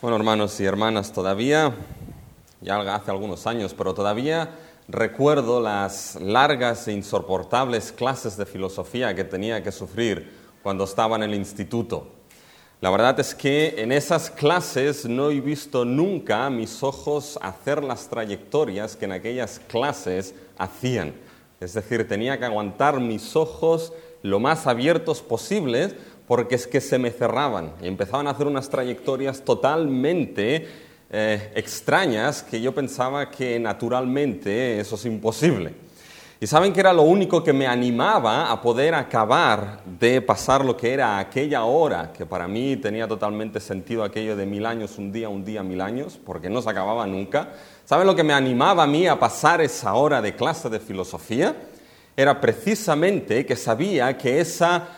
Bueno, hermanos y hermanas, todavía, ya hace algunos años, pero todavía recuerdo las largas e insoportables clases de filosofía que tenía que sufrir cuando estaba en el instituto. La verdad es que en esas clases no he visto nunca a mis ojos hacer las trayectorias que en aquellas clases hacían. Es decir, tenía que aguantar mis ojos lo más abiertos posibles porque es que se me cerraban y empezaban a hacer unas trayectorias totalmente extrañas que yo pensaba que naturalmente eso es imposible. Y ¿saben qué era lo único que me animaba a poder acabar de pasar lo que era aquella hora, que para mí tenía totalmente sentido aquello de 1000 años, un día, 1000 años, porque no se acababa nunca? ¿Saben lo que me animaba a mí a pasar esa hora de clase de filosofía? Era precisamente que sabía que esa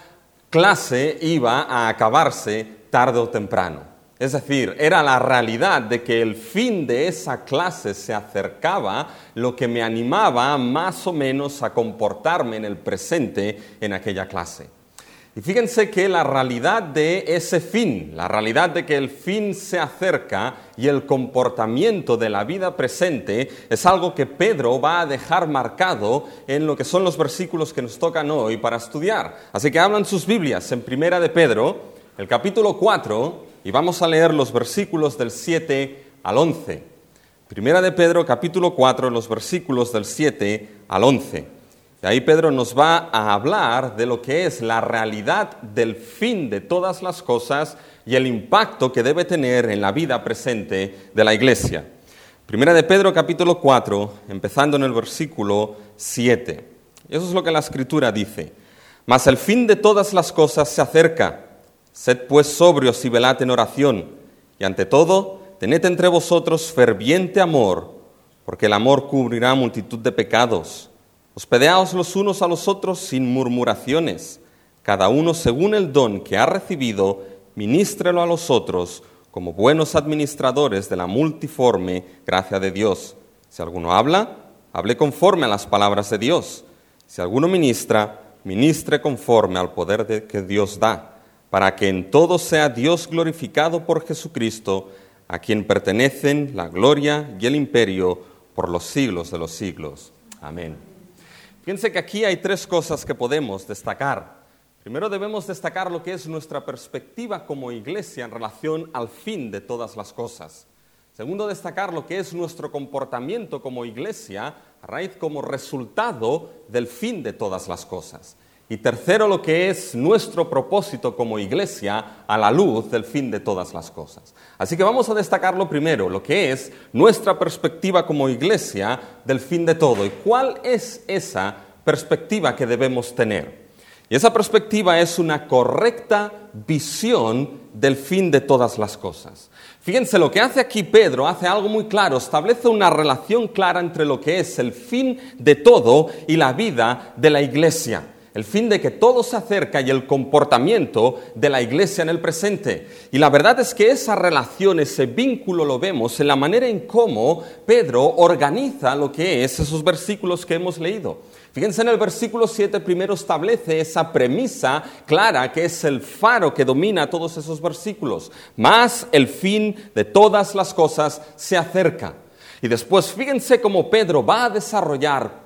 clase iba a acabarse tarde o temprano. Es decir, era la realidad de que el fin de esa clase se acercaba, lo que me animaba más o menos a comportarme en el presente en aquella clase. Y fíjense que la realidad de ese fin, la realidad de que el fin se acerca y el comportamiento de la vida presente es algo que Pedro va a dejar marcado en lo que son los versículos que nos tocan hoy para estudiar. Así que hablan sus Biblias en Primera de Pedro, el capítulo 4, y vamos a leer los versículos del 7 al 11. Primera de Pedro, capítulo 4, los versículos del 7 al 11. Y ahí Pedro nos va a hablar de lo que es la realidad del fin de todas las cosas y el impacto que debe tener en la vida presente de la iglesia. Primera de Pedro, capítulo 4, empezando en el versículo 7. Eso es lo que la Escritura dice. Mas el fin de todas las cosas se acerca. Sed pues sobrios y velad en oración. Y ante todo, tened entre vosotros ferviente amor, porque el amor cubrirá multitud de pecados. Hospedeaos los unos a los otros sin murmuraciones. Cada uno según el don que ha recibido, ministrelo a los otros como buenos administradores de la multiforme gracia de Dios. Si alguno habla, hable conforme a las palabras de Dios. Si alguno ministra, ministre conforme al poder que Dios da, para que en todo sea Dios glorificado por Jesucristo, a quien pertenecen la gloria y el imperio por los siglos de los siglos. Amén. Fíjense que aquí hay tres cosas que podemos destacar. Primero debemos destacar lo que es nuestra perspectiva como iglesia en relación al fin de todas las cosas. Segundo, destacar lo que es nuestro comportamiento como iglesia a raíz como resultado del fin de todas las cosas. Y tercero, lo que es nuestro propósito como iglesia a la luz del fin de todas las cosas. Así que vamos a destacar lo primero, lo que es nuestra perspectiva como iglesia del fin de todo. ¿Y cuál es esa perspectiva que debemos tener? Y esa perspectiva es una correcta visión del fin de todas las cosas. Fíjense, lo que hace aquí Pedro hace algo muy claro, establece una relación clara entre lo que es el fin de todo y la vida de la iglesia. El fin de que todo se acerca y el comportamiento de la iglesia en el presente. Y la verdad es que esa relación, ese vínculo lo vemos en la manera en cómo Pedro organiza lo que es esos versículos que hemos leído. Fíjense, en el versículo 7 primero establece esa premisa clara que es el faro que domina todos esos versículos. Mas el fin de todas las cosas se acerca. Y después, fíjense cómo Pedro va a desarrollar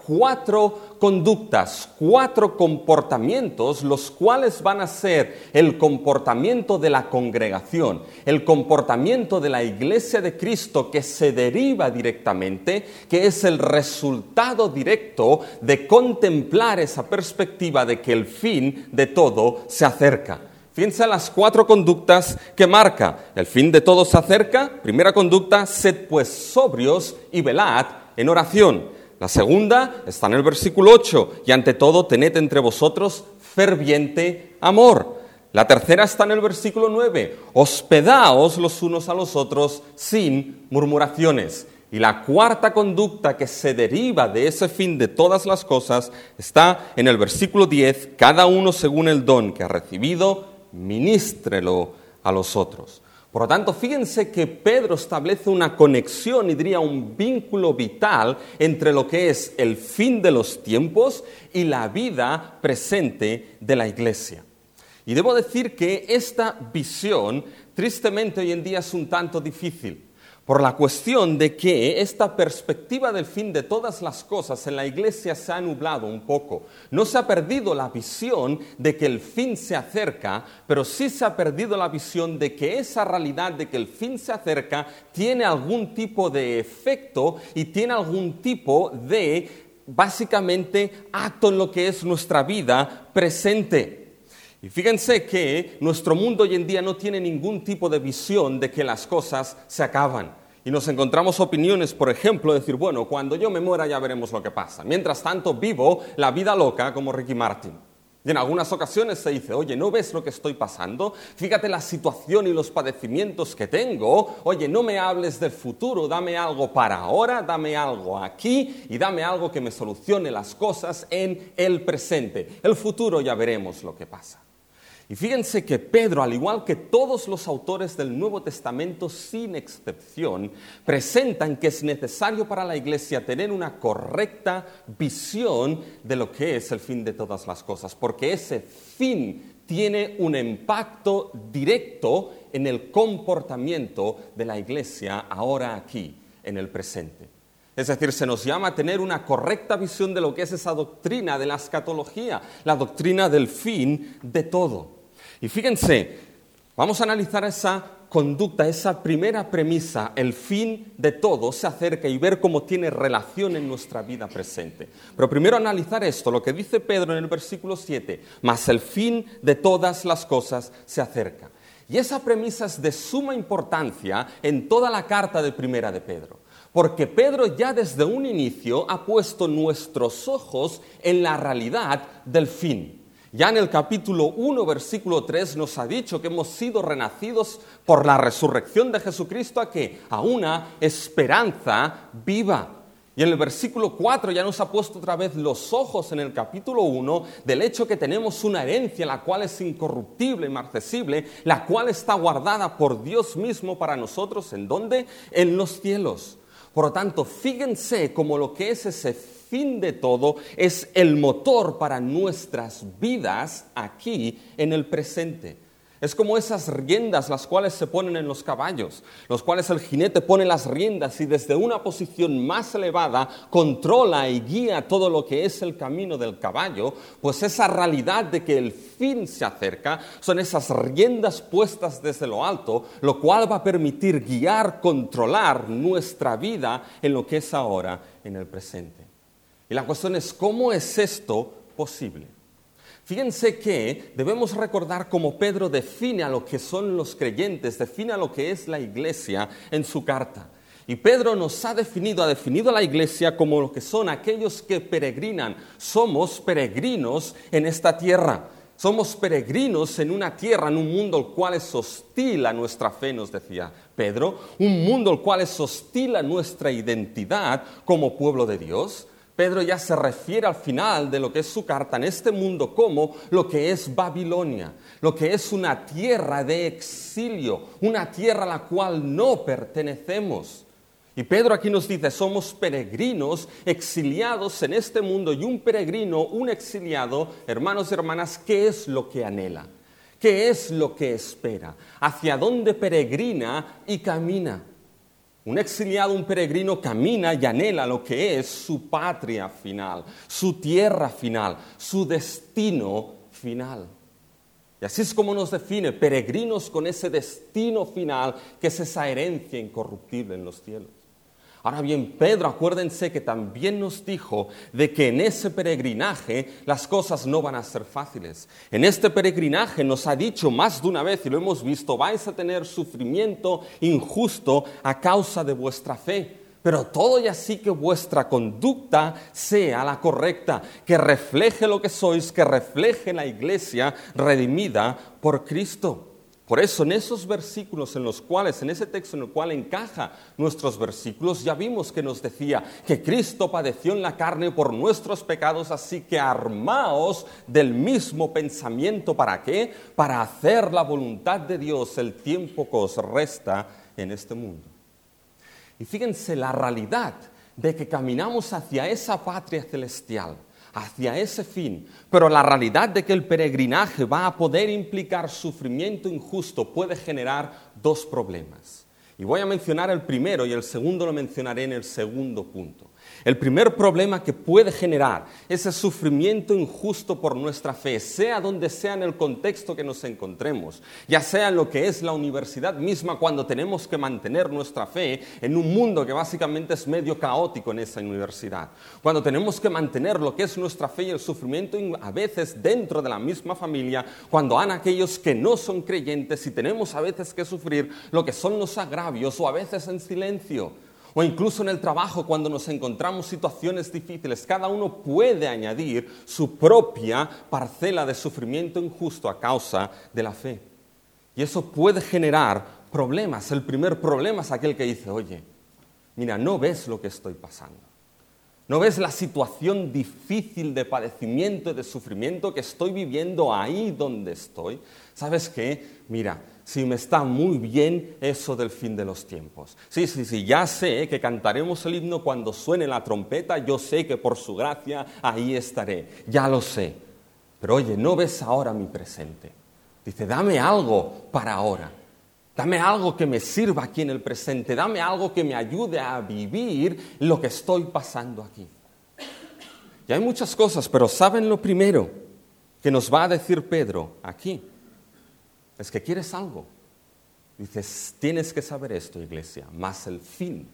4 conductas, 4 comportamientos, los cuales van a ser el comportamiento de la congregación, el comportamiento de la iglesia de Cristo que se deriva directamente, que es el resultado directo de contemplar esa perspectiva de que el fin de todo se acerca. Fíjense las 4 conductas que marca. El fin de todo se acerca. Primera conducta, sed pues sobrios y velad en oración. La segunda está en el versículo 8. Y ante todo tened entre vosotros ferviente amor. La tercera está en el versículo 9. Hospedaos los unos a los otros sin murmuraciones. Y la cuarta conducta que se deriva de ese fin de todas las cosas está en el versículo 10. Cada uno según el don que ha recibido, ministrelo a los otros. Por lo tanto, fíjense que Pedro establece una conexión y diría un vínculo vital entre lo que es el fin de los tiempos y la vida presente de la iglesia. Y debo decir que esta visión tristemente hoy en día es un tanto difícil, por la cuestión de que esta perspectiva del fin de todas las cosas en la Iglesia se ha nublado un poco. No se ha perdido la visión de que el fin se acerca, pero sí se ha perdido la visión de que esa realidad de que el fin se acerca tiene algún tipo de efecto y tiene algún tipo de, básicamente, acto en lo que es nuestra vida presente. Y fíjense que nuestro mundo hoy en día no tiene ningún tipo de visión de que las cosas se acaban. Y nos encontramos opiniones, por ejemplo, decir, bueno, cuando yo me muera ya veremos lo que pasa. Mientras tanto, vivo la vida loca como Ricky Martin. Y en algunas ocasiones se dice, oye, ¿no ves lo que estoy pasando? Fíjate la situación y los padecimientos que tengo. Oye, no me hables del futuro, dame algo para ahora, dame algo aquí y dame algo que me solucione las cosas en el presente. El futuro ya veremos lo que pasa. Y fíjense que Pedro, al igual que todos los autores del Nuevo Testamento, sin excepción, presentan que es necesario para la Iglesia tener una correcta visión de lo que es el fin de todas las cosas, porque ese fin tiene un impacto directo en el comportamiento de la Iglesia ahora aquí, en el presente. Es decir, se nos llama a tener una correcta visión de lo que es esa doctrina de la escatología, la doctrina del fin de todo. Y fíjense, vamos a analizar esa conducta, esa primera premisa, el fin de todo se acerca y ver cómo tiene relación en nuestra vida presente. Pero primero analizar esto, lo que dice Pedro en el versículo 7, mas el fin de todas las cosas se acerca. Y esa premisa es de suma importancia en toda la carta de Primera de Pedro. Porque Pedro ya desde un inicio ha puesto nuestros ojos en la realidad del fin. Ya en el capítulo 1, versículo 3 nos ha dicho que hemos sido renacidos por la resurrección de Jesucristo a una esperanza viva. Y en el versículo 4 ya nos ha puesto otra vez los ojos en el capítulo 1 del hecho que tenemos una herencia la cual es incorruptible, inmarcesible, la cual está guardada por Dios mismo para nosotros. ¿En dónde? En los cielos. Por lo tanto, fíjense cómo lo que es ese fin de todo es el motor para nuestras vidas aquí en el presente. Es como esas riendas las cuales se ponen en los caballos, los cuales el jinete pone las riendas y desde una posición más elevada controla y guía todo lo que es el camino del caballo, pues esa realidad de que el fin se acerca son esas riendas puestas desde lo alto, lo cual va a permitir guiar, controlar nuestra vida en lo que es ahora, en el presente. Y la cuestión es, ¿cómo es esto posible? Fíjense que debemos recordar cómo Pedro define a lo que son los creyentes, define a lo que es la iglesia en su carta. Y Pedro nos ha definido a la iglesia como lo que son aquellos que peregrinan. Somos peregrinos en esta tierra. Somos peregrinos en una tierra, en un mundo el cual es hostil a nuestra fe, nos decía Pedro. Un mundo el cual es hostil a nuestra identidad como pueblo de Dios. Pedro ya se refiere al final de lo que es su carta en este mundo como lo que es Babilonia, lo que es una tierra de exilio, una tierra a la cual no pertenecemos. Y Pedro aquí nos dice, somos peregrinos exiliados en este mundo y un peregrino, un exiliado, hermanos y hermanas, ¿qué es lo que anhela? ¿Qué es lo que espera? ¿Hacia dónde peregrina y camina? Un exiliado, un peregrino camina y anhela lo que es su patria final, su tierra final, su destino final. Y así es como nos define, peregrinos con ese destino final que es esa herencia incorruptible en los cielos. Ahora bien, Pedro, acuérdense que también nos dijo de que en ese peregrinaje las cosas no van a ser fáciles. En este peregrinaje nos ha dicho más de una vez, y lo hemos visto, vais a tener sufrimiento injusto a causa de vuestra fe. Pero todo y así que vuestra conducta sea la correcta, que refleje lo que sois, que refleje la iglesia redimida por Cristo. Por eso en esos versículos en los cuales, en ese texto en el cual encaja nuestros versículos, ya vimos que nos decía que Cristo padeció en la carne por nuestros pecados, así que armaos del mismo pensamiento. ¿Para qué? Para hacer la voluntad de Dios el tiempo que os resta en este mundo. Y fíjense la realidad de que caminamos hacia esa patria celestial, hacia ese fin. Pero la realidad de que el peregrinaje va a poder implicar sufrimiento injusto puede generar dos problemas. Y voy a mencionar el primero y el segundo lo mencionaré en el segundo punto. El primer problema que puede generar ese sufrimiento injusto por nuestra fe, sea donde sea en el contexto que nos encontremos, ya sea en lo que es la universidad misma, cuando tenemos que mantener nuestra fe en un mundo que básicamente es medio caótico en esa universidad, cuando tenemos que mantener lo que es nuestra fe y el sufrimiento a veces dentro de la misma familia, cuando han aquellos que no son creyentes y tenemos a veces que sufrir lo que son los agravios o a veces en silencio. O incluso en el trabajo, cuando nos encontramos situaciones difíciles, cada uno puede añadir su propia parcela de sufrimiento injusto a causa de la fe. Y eso puede generar problemas. El primer problema es aquel que dice, oye, mira, no ves lo que estoy pasando. ¿No ves la situación difícil de padecimiento y de sufrimiento que estoy viviendo ahí donde estoy? ¿Sabes qué? Mira, sí me está muy bien eso del fin de los tiempos. Sí, ya sé que cantaremos el himno cuando suene la trompeta, yo sé que por su gracia ahí estaré, ya lo sé. Pero oye, ¿no ves ahora mi presente? Dice, dame algo para ahora. Dame algo que me sirva aquí en el presente. Dame algo que me ayude a vivir lo que estoy pasando aquí. Y hay muchas cosas, pero ¿saben lo primero que nos va a decir Pedro aquí? Es que quieres algo. Dices, tienes que saber esto, iglesia, más el fin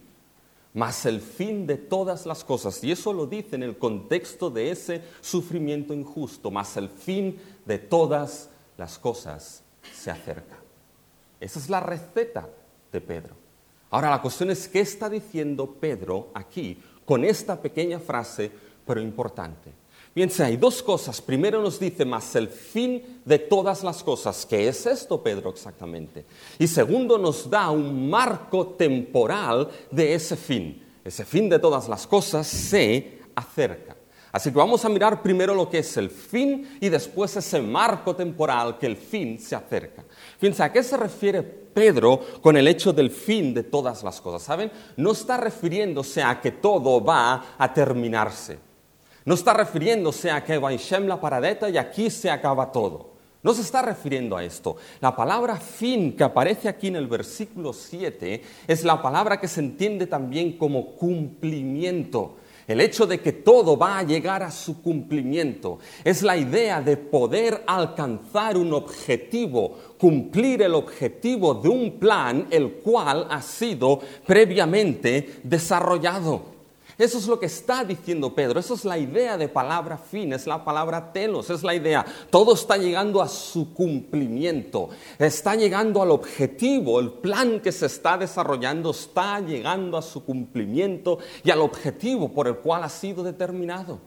de todas las cosas. Y eso lo dice en el contexto de ese sufrimiento injusto, más el fin de todas las cosas se acerca. Esa es la receta de Pedro. Ahora la cuestión es, ¿qué está diciendo Pedro aquí con esta pequeña frase, pero importante? Fíjense, hay dos cosas. Primero nos dice, más el fin de todas las cosas. ¿Qué es esto, Pedro, exactamente? Y segundo, nos da un marco temporal de ese fin. Ese fin de todas las cosas se acerca. Así que vamos a mirar primero lo que es el fin y después ese marco temporal que el fin se acerca. Fíjense, ¿a qué se refiere Pedro con el hecho del fin de todas las cosas? ¿Saben? No está refiriéndose a que todo va a terminarse. No está refiriéndose a que baixem la paradeta y aquí se acaba todo. No se está refiriendo a esto. La palabra fin que aparece aquí en el versículo 7 es la palabra que se entiende también como cumplimiento. El hecho de que todo va a llegar a su cumplimiento es la idea de poder alcanzar un objetivo, cumplir el objetivo de un plan el cual ha sido previamente desarrollado. Eso es lo que está diciendo Pedro, eso es la idea de palabra fin, es la palabra telos, es la idea. Todo está llegando a su cumplimiento, está llegando al objetivo, el plan que se está desarrollando está llegando a su cumplimiento y al objetivo por el cual ha sido determinado.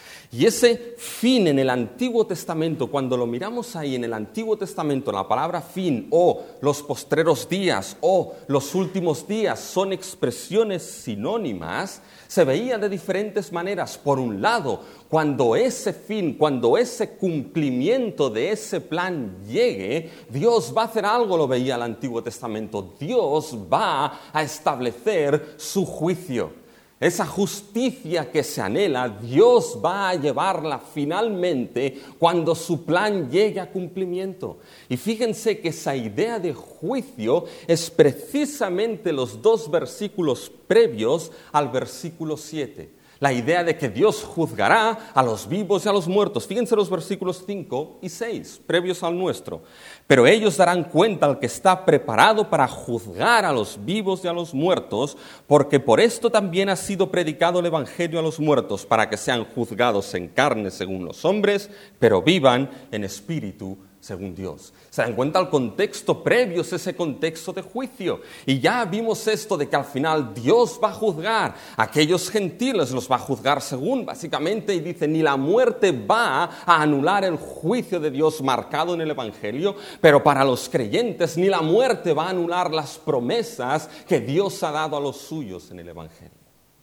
Y ese fin en el Antiguo Testamento, cuando lo miramos ahí en el Antiguo Testamento, la palabra fin o los postreros días o los últimos días son expresiones sinónimas, se veía de diferentes maneras. Por un lado, cuando ese fin, cuando ese cumplimiento de ese plan llegue, Dios va a hacer algo, lo veía el Antiguo Testamento. Dios va a establecer su juicio. Esa justicia que se anhela, Dios va a llevarla finalmente cuando su plan llegue a cumplimiento. Y fíjense que esa idea de juicio es precisamente los dos versículos previos al versículo 7. La idea de que Dios juzgará a los vivos y a los muertos. Fíjense los versículos 5 y 6, previos al nuestro. Pero ellos darán cuenta al que está preparado para juzgar a los vivos y a los muertos, porque por esto también ha sido predicado el Evangelio a los muertos, para que sean juzgados en carne según los hombres, pero vivan en espíritu según Dios. Se dan cuenta, el contexto previo es ese contexto de juicio. Y ya vimos esto de que al final Dios va a juzgar a aquellos gentiles, los va a juzgar según, básicamente, y dice, ni la muerte va a anular el juicio de Dios marcado en el Evangelio, pero para los creyentes ni la muerte va a anular las promesas que Dios ha dado a los suyos en el Evangelio.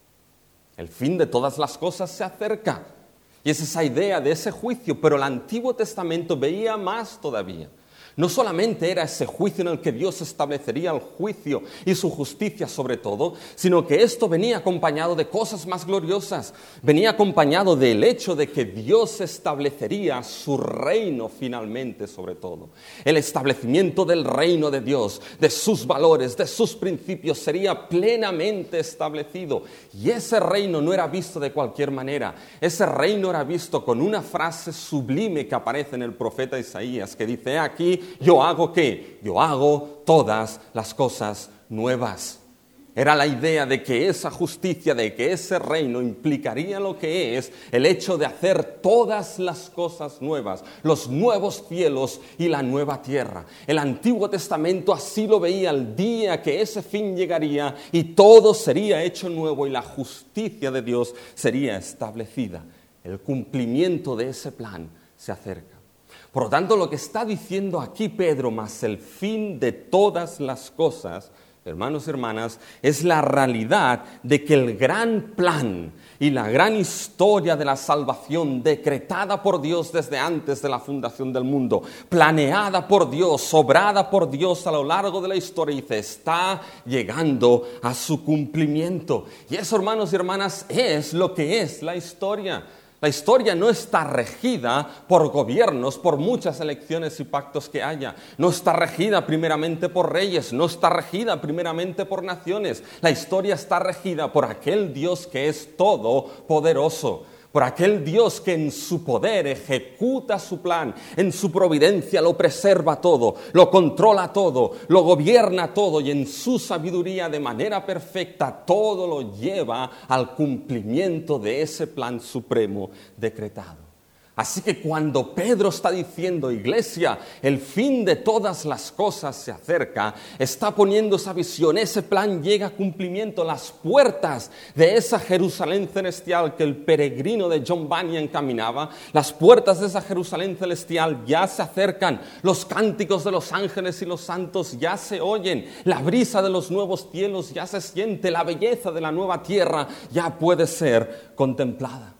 El fin de todas las cosas se acerca. Y es esa idea de ese juicio, pero el Antiguo Testamento veía más todavía. No solamente era ese juicio en el que Dios establecería el juicio y su justicia sobre todo, sino que esto venía acompañado de cosas más gloriosas. Venía acompañado del hecho de que Dios establecería su reino finalmente sobre todo. El establecimiento del reino de Dios, de sus valores, de sus principios, sería plenamente establecido. Y ese reino no era visto de cualquier manera. Ese reino era visto con una frase sublime que aparece en el profeta Isaías, que dice: aquí, yo hago ¿qué? Yo hago todas las cosas nuevas. Era la idea de que esa justicia, de que ese reino implicaría lo que es el hecho de hacer todas las cosas nuevas, los nuevos cielos y la nueva tierra. El Antiguo Testamento así lo veía el día que ese fin llegaría y todo sería hecho nuevo y la justicia de Dios sería establecida. El cumplimiento de ese plan se acerca. Por lo tanto, lo que está diciendo aquí Pedro, más el fin de todas las cosas, hermanos y hermanas, es la realidad de que el gran plan y la gran historia de la salvación decretada por Dios desde antes de la fundación del mundo, planeada por Dios, obrada por Dios a lo largo de la historia, y está llegando a su cumplimiento. Y eso, hermanos y hermanas, es lo que es la historia. La historia no está regida por gobiernos, por muchas elecciones y pactos que haya. No está regida primeramente por reyes, no está regida primeramente por naciones. La historia está regida por aquel Dios que es todopoderoso, por aquel Dios que en su poder ejecuta su plan, en su providencia lo preserva todo, lo controla todo, lo gobierna todo y en su sabiduría de manera perfecta todo lo lleva al cumplimiento de ese plan supremo decretado. Así que cuando Pedro está diciendo: iglesia, el fin de todas las cosas se acerca, está poniendo esa visión, ese plan llega a cumplimiento, las puertas de esa Jerusalén celestial que el peregrino de John Bunyan caminaba, las puertas de esa Jerusalén celestial ya se acercan, los cánticos de los ángeles y los santos ya se oyen, la brisa de los nuevos cielos ya se siente, la belleza de la nueva tierra ya puede ser contemplada.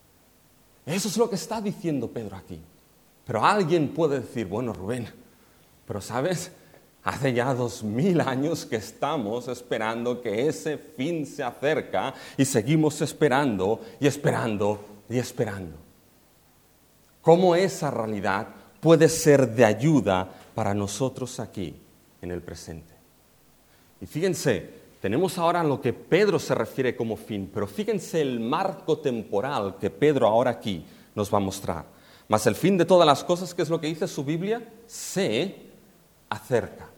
Eso es lo que está diciendo Pedro aquí. Pero alguien puede decir: bueno, Rubén, pero ¿sabes? Hace ya 2000 años que estamos esperando que ese fin se acerca y seguimos esperando y esperando y esperando. ¿Cómo esa realidad puede ser de ayuda para nosotros aquí en el presente? Y fíjense, tenemos ahora lo que Pedro se refiere como fin, pero fíjense el marco temporal que Pedro ahora aquí nos va a mostrar. Mas el fin de todas las cosas, ¿qué es lo que dice su Biblia? Se acerca.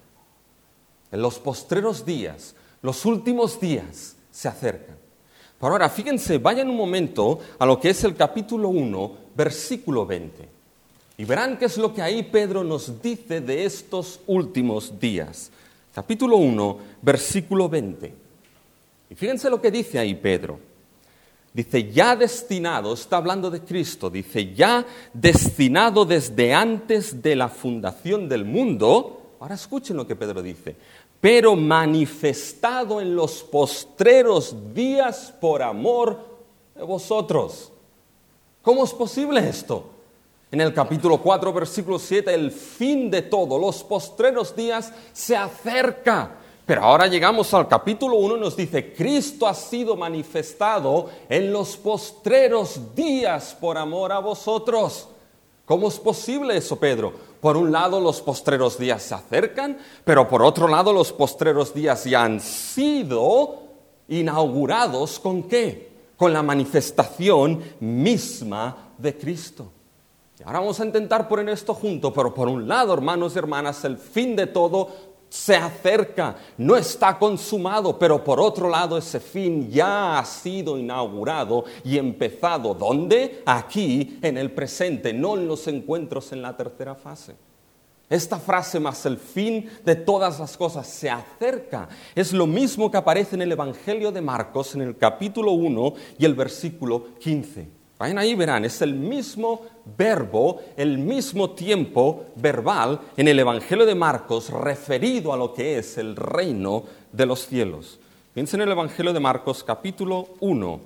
En los postreros días, los últimos días se acercan. Pero ahora, fíjense, vayan un momento a lo que es el capítulo 1, versículo 20. Y verán qué es lo que ahí Pedro nos dice de estos últimos días. Capítulo 1, versículo 20. Y fíjense lo que dice ahí Pedro. Dice: ya destinado, está hablando de Cristo, dice: ya destinado desde antes de la fundación del mundo. Ahora escuchen lo que Pedro dice: pero manifestado en los postreros días por amor de vosotros. ¿Cómo es posible esto? En el capítulo 4, versículo 7, el fin de todo, los postreros días se acerca. Pero ahora llegamos al capítulo 1 y nos dice: Cristo ha sido manifestado en los postreros días por amor a vosotros. ¿Cómo es posible eso, Pedro? Por un lado, los postreros días se acercan, pero por otro lado, los postreros días ya han sido inaugurados ¿con qué? Con la manifestación misma de Cristo. Y ahora vamos a intentar poner esto junto, pero por un lado, hermanos y hermanas, el fin de todo se acerca, no está consumado, pero por otro lado ese fin ya ha sido inaugurado y empezado. ¿Dónde? Aquí, en el presente, no en los encuentros en la tercera fase. Esta frase, más el fin de todas las cosas, se acerca. Es lo mismo que aparece en el Evangelio de Marcos, en el capítulo 1 y el versículo 15. Vayan ahí, verán, es el mismo verbo, el mismo tiempo verbal en el Evangelio de Marcos referido a lo que es el reino de los cielos. Piensen en el Evangelio de Marcos, capítulo 1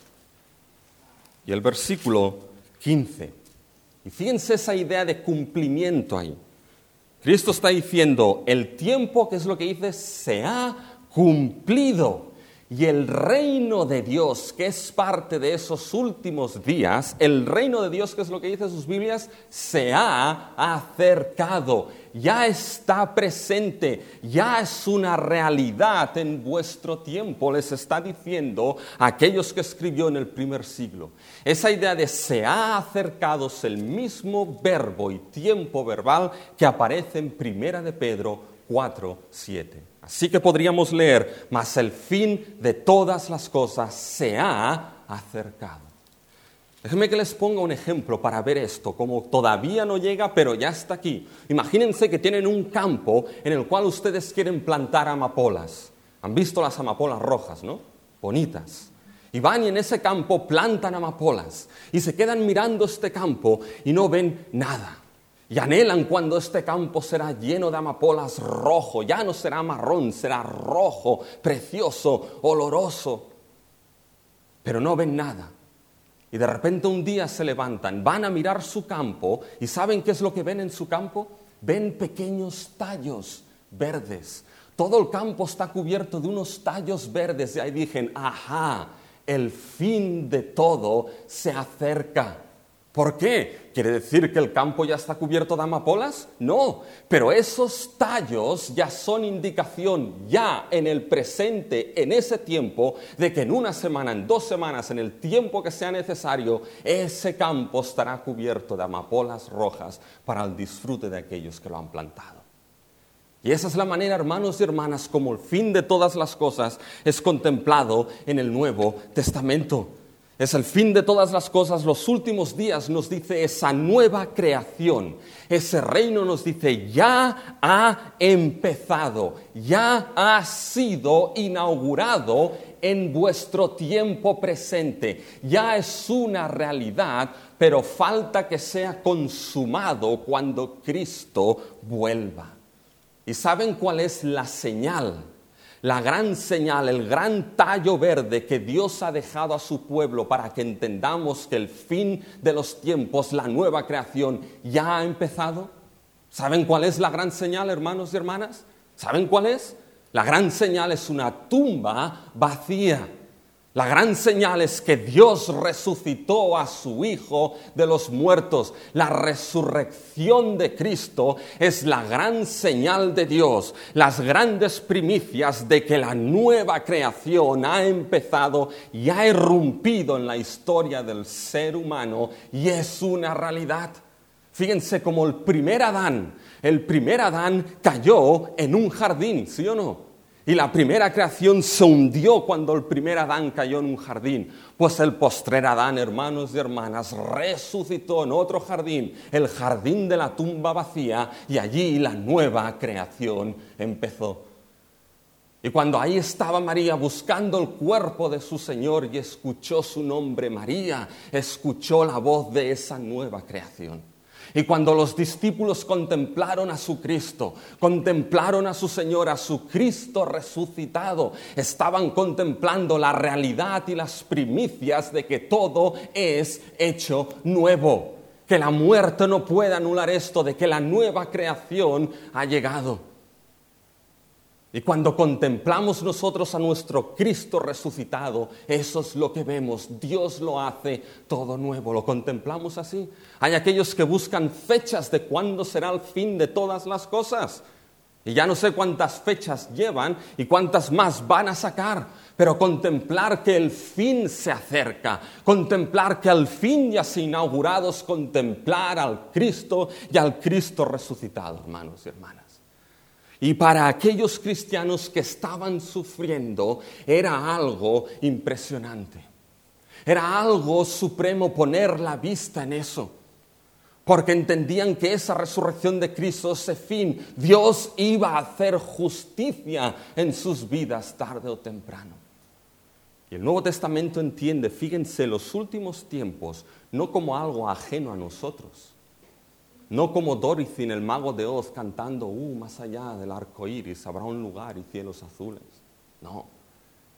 y el versículo 15. Y fíjense esa idea de cumplimiento ahí. Cristo está diciendo, el tiempo, ¿qué es lo que dice? Se ha cumplido. Y el reino de Dios, que es parte de esos últimos días, el reino de Dios, que es lo que dice sus Biblias, se ha acercado, ya está presente, ya es una realidad en vuestro tiempo, les está diciendo a aquellos que escribió en el primer siglo. Esa idea de se ha acercado es el mismo verbo y tiempo verbal que aparece en 1 de Pedro 4:7. Así que podríamos leer, mas el fin de todas las cosas se ha acercado. Déjenme que les ponga un ejemplo para ver esto, como todavía no llega, pero ya está aquí. Imagínense que tienen un campo en el cual ustedes quieren plantar amapolas. Han visto las amapolas rojas, ¿no? Bonitas. Y van y en ese campo plantan amapolas. Y se quedan mirando este campo y no ven nada. Y anhelan cuando este campo será lleno de amapolas rojo, ya no será marrón, será rojo, precioso, oloroso. Pero no ven nada. Y de repente un día se levantan, van a mirar su campo y ¿saben qué es lo que ven en su campo? Ven pequeños tallos verdes. Todo el campo está cubierto de unos tallos verdes y ahí dicen, ajá, el fin de todo se acerca. ¿Por qué? ¿Quiere decir que el campo ya está cubierto de amapolas? No, pero esos tallos ya son indicación, ya en el presente, en ese tiempo, de que en una semana, en 2 semanas, en el tiempo que sea necesario, ese campo estará cubierto de amapolas rojas para el disfrute de aquellos que lo han plantado. Y esa es la manera, hermanos y hermanas, como el fin de todas las cosas es contemplado en el Nuevo Testamento. Es el fin de todas las cosas, los últimos días nos dice esa nueva creación. Ese reino nos dice, ya ha empezado, ya ha sido inaugurado en vuestro tiempo presente. Ya es una realidad, pero falta que sea consumado cuando Cristo vuelva. ¿Y saben cuál es la señal? La gran señal, el gran tallo verde que Dios ha dejado a su pueblo para que entendamos que el fin de los tiempos, la nueva creación, ya ha empezado. ¿Saben cuál es la gran señal, hermanos y hermanas? ¿Saben cuál es? La gran señal es una tumba vacía. La gran señal es que Dios resucitó a su Hijo de los muertos. La resurrección de Cristo es la gran señal de Dios. Las grandes primicias de que la nueva creación ha empezado y ha irrumpido en la historia del ser humano y es una realidad. Fíjense como el primer Adán cayó en un jardín, ¿sí o no? Y la primera creación se hundió cuando el primer Adán cayó en un jardín. Pues el postrer Adán, hermanos y hermanas, resucitó en otro jardín, el jardín de la tumba vacía, y allí la nueva creación empezó. Y cuando ahí estaba María buscando el cuerpo de su Señor y escuchó su nombre, María escuchó la voz de esa nueva creación. Y cuando los discípulos contemplaron a su Cristo, contemplaron a su Señor, a su Cristo resucitado, estaban contemplando la realidad y las primicias de que todo es hecho nuevo, que la muerte no puede anular esto, de que la nueva creación ha llegado. Y cuando contemplamos nosotros a nuestro Cristo resucitado, eso es lo que vemos. Dios lo hace todo nuevo. ¿Lo contemplamos así? Hay aquellos que buscan fechas de cuándo será el fin de todas las cosas. Y ya no sé cuántas fechas llevan y cuántas más van a sacar. Pero contemplar que el fin se acerca, contemplar que al fin ya se inaugurado es contemplar al Cristo y al Cristo resucitado, hermanos y hermanas. Y para aquellos cristianos que estaban sufriendo era algo impresionante. Era algo supremo poner la vista en eso. Porque entendían que esa resurrección de Cristo, ese fin, Dios iba a hacer justicia en sus vidas tarde o temprano. Y el Nuevo Testamento entiende, fíjense, los últimos tiempos no como algo ajeno a nosotros. No como Dorothy, el mago de Oz, cantando, más allá del arco iris habrá un lugar y cielos azules. No,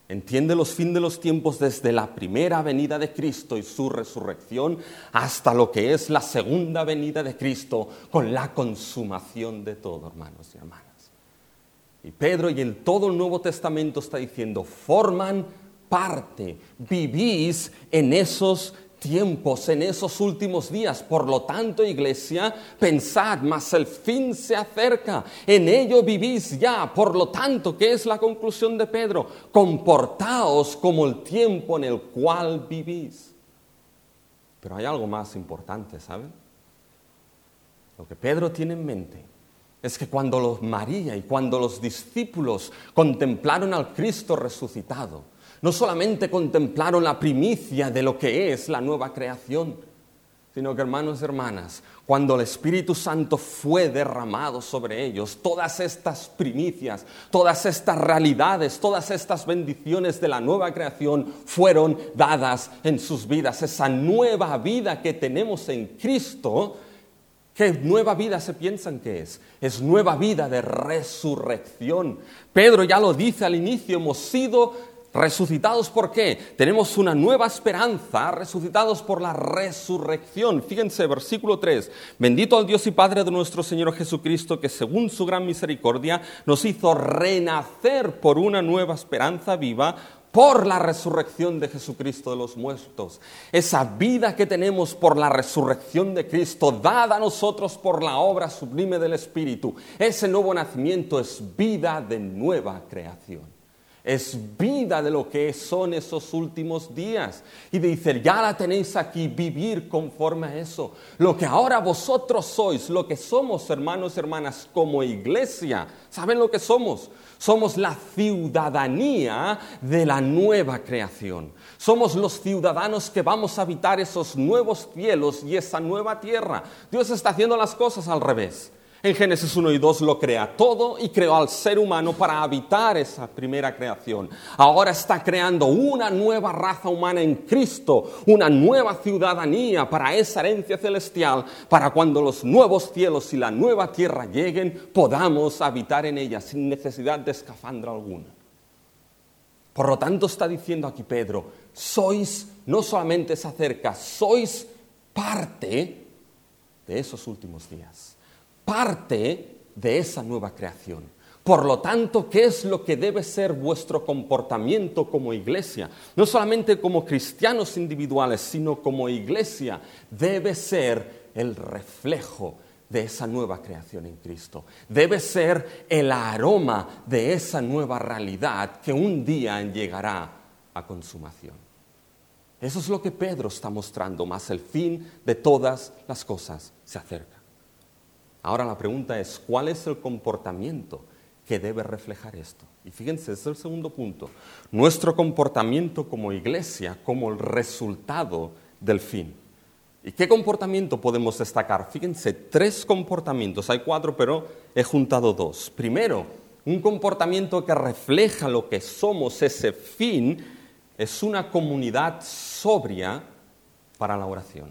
Entiende los fin de los tiempos desde la primera venida de Cristo y su resurrección hasta lo que es la segunda venida de Cristo con la consumación de todo, hermanos y hermanas. Y Pedro y en todo el Nuevo Testamento está diciendo, forman parte, vivís en esos tiempos, en esos últimos días. Por lo tanto, iglesia, pensad, mas el fin se acerca, en ello vivís ya. Por lo tanto, ¿qué es la conclusión de Pedro? Comportaos como el tiempo en el cual vivís. Pero hay algo más importante, ¿saben? Lo que Pedro tiene en mente es que cuando María y cuando los discípulos contemplaron al Cristo resucitado, no solamente contemplaron la primicia de lo que es la nueva creación, sino que, hermanos y hermanas, cuando el Espíritu Santo fue derramado sobre ellos, todas estas primicias, todas estas realidades, todas estas bendiciones de la nueva creación fueron dadas en sus vidas. Esa nueva vida que tenemos en Cristo, ¿qué nueva vida se piensan que es? Es nueva vida de resurrección. Pedro ya lo dice al inicio, hemos sido resucitados. ¿Por qué? Tenemos una nueva esperanza, resucitados por la resurrección. Fíjense, versículo 3. Bendito al Dios y Padre de nuestro Señor Jesucristo, que según su gran misericordia nos hizo renacer por una nueva esperanza viva, por la resurrección de Jesucristo de los muertos. Esa vida que tenemos por la resurrección de Cristo, dada a nosotros por la obra sublime del Espíritu, ese nuevo nacimiento es vida de nueva creación. Es vida de lo que son esos últimos días. Y dice, ya la tenéis aquí, vivir conforme a eso. Lo que ahora vosotros sois, lo que somos, hermanos y hermanas, como iglesia. ¿Saben lo que somos? Somos la ciudadanía de la nueva creación. Somos los ciudadanos que vamos a habitar esos nuevos cielos y esa nueva tierra. Dios está haciendo las cosas al revés. En Génesis 1 y 2 lo crea todo y creó al ser humano para habitar esa primera creación. Ahora está creando una nueva raza humana en Cristo, una nueva ciudadanía para esa herencia celestial, para cuando los nuevos cielos y la nueva tierra lleguen, podamos habitar en ella sin necesidad de escafandra alguna. Por lo tanto está diciendo aquí Pedro, sois, no solamente se acerca, sois parte de esos últimos días. Parte de esa nueva creación. Por lo tanto, ¿qué es lo que debe ser vuestro comportamiento como iglesia? No solamente como cristianos individuales, sino como iglesia. Debe ser el reflejo de esa nueva creación en Cristo. Debe ser el aroma de esa nueva realidad que un día llegará a consumación. Eso es lo que Pedro está mostrando, más el fin de todas las cosas se acerca. Ahora la pregunta es, ¿cuál es el comportamiento que debe reflejar esto? Y fíjense, ese es el segundo punto. Nuestro comportamiento como iglesia, como el resultado del fin. ¿Y qué comportamiento podemos destacar? Fíjense, 3 comportamientos. Hay 4, pero he juntado 2. Primero, un comportamiento que refleja lo que somos, ese fin, es una comunidad sobria para la oración.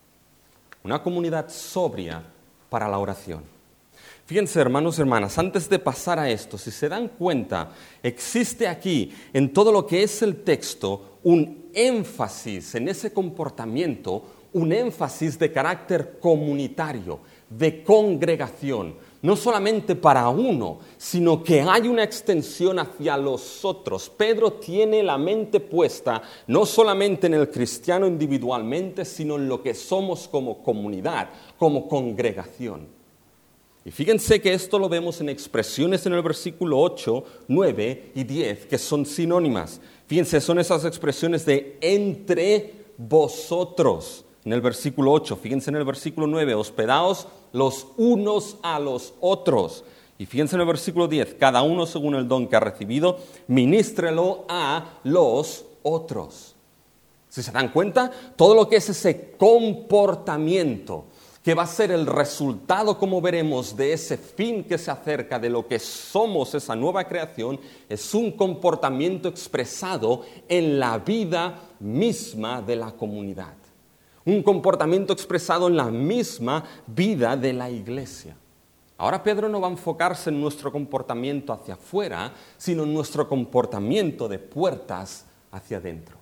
Una comunidad sobria para la oración. Fíjense, hermanos y hermanas, antes de pasar a esto, si se dan cuenta, existe aquí, en todo lo que es el texto, un énfasis en ese comportamiento, un énfasis de carácter comunitario, de congregación. No solamente para uno, sino que hay una extensión hacia los otros. Pedro tiene la mente puesta no solamente en el cristiano individualmente, sino en lo que somos como comunidad, como congregación. Y fíjense que esto lo vemos en expresiones en el versículo 8, 9 y 10, que son sinónimas. Fíjense, son esas expresiones de entre vosotros. En el versículo 8, fíjense en el versículo 9, hospedaos los unos a los otros. Y fíjense en el versículo 10, cada uno según el don que ha recibido, ministrelo a los otros. Si se dan cuenta, todo lo que es ese comportamiento, que va a ser el resultado, como veremos, de ese fin que se acerca, de lo que somos, esa nueva creación, es un comportamiento expresado en la vida misma de la comunidad. Un comportamiento expresado en la misma vida de la iglesia. Ahora Pedro no va a enfocarse en nuestro comportamiento hacia afuera, sino en nuestro comportamiento de puertas hacia adentro.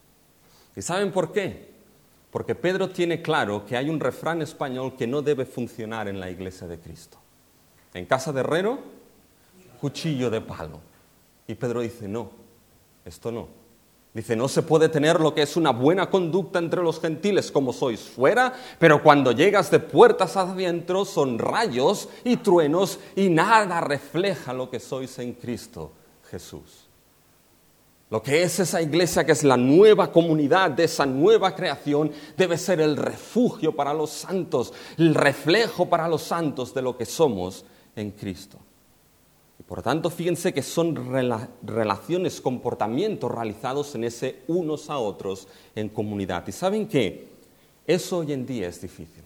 ¿Y saben por qué? Porque Pedro tiene claro que hay un refrán español que no debe funcionar en la iglesia de Cristo. En casa de herrero, cuchillo de palo. Y Pedro dice, no, esto no. Dice, no se puede tener lo que es una buena conducta entre los gentiles como sois fuera, pero cuando llegas de puertas adentro son rayos y truenos y nada refleja lo que sois en Cristo Jesús. Lo que es esa iglesia, que es la nueva comunidad de esa nueva creación, debe ser el refugio para los santos, el reflejo para los santos de lo que somos en Cristo. Y por tanto, fíjense que son relaciones, comportamientos realizados en ese unos a otros en comunidad. ¿Y saben qué? Eso hoy en día es difícil.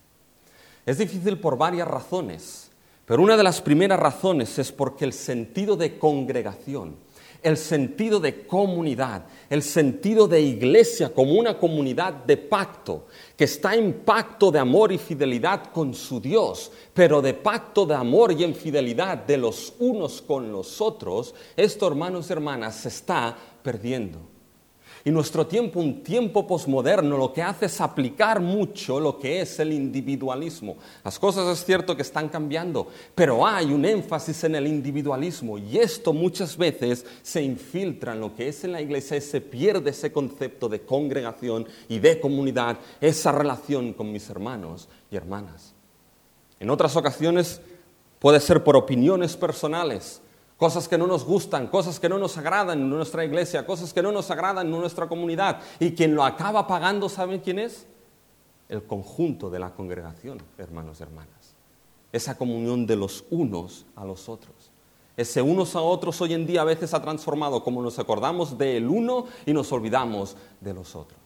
Es difícil por varias razones, pero una de las primeras razones es porque el sentido de congregación, el sentido de comunidad, el sentido de iglesia como una comunidad de pacto, que está en pacto de amor y fidelidad con su Dios, pero de pacto de amor y en fidelidad de los unos con los otros, esto, hermanos y hermanas, se está perdiendo. Y nuestro tiempo, un tiempo posmoderno, lo que hace es aplicar mucho lo que es el individualismo. Las cosas es cierto que están cambiando, pero hay un énfasis en el individualismo y esto muchas veces se infiltra en lo que es en la iglesia y se pierde ese concepto de congregación y de comunidad, esa relación con mis hermanos y hermanas. En otras ocasiones puede ser por opiniones personales, cosas que no nos gustan, cosas que no nos agradan en nuestra iglesia, cosas que no nos agradan en nuestra comunidad. Y quien lo acaba pagando, ¿saben quién es? El conjunto de la congregación, hermanos y hermanas. Esa comunión de los unos a los otros. Ese unos a otros hoy en día a veces ha transformado como nos acordamos del uno y nos olvidamos de los otros.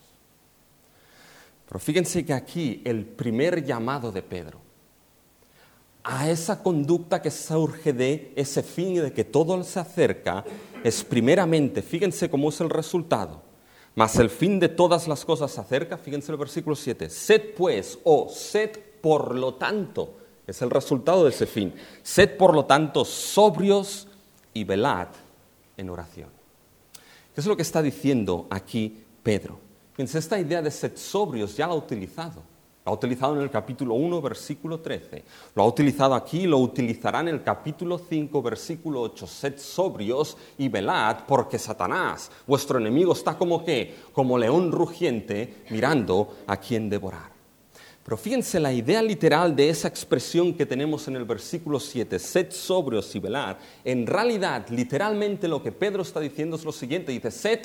Pero fíjense que aquí el primer llamado de Pedro a esa conducta que surge de ese fin y de que todo se acerca, es primeramente, fíjense cómo es el resultado, mas el fin de todas las cosas se acerca, fíjense el versículo 7, sed pues, o sed por lo tanto, es el resultado de ese fin, sed por lo tanto sobrios y velad en oración. ¿Qué es lo que está diciendo aquí Pedro? Fíjense, esta idea de sed sobrios ya la ha utilizado. Lo ha utilizado en el capítulo 1, versículo 13. Lo ha utilizado aquí, lo utilizará en el capítulo 5, versículo 8. Sed sobrios y velad, porque Satanás, vuestro enemigo, está como ¿qué? Como león rugiente, mirando a quien devorar. Pero fíjense la idea literal de esa expresión que tenemos en el versículo 7, sed sobrios y velad. En realidad, literalmente lo que Pedro está diciendo es lo siguiente, dice, sed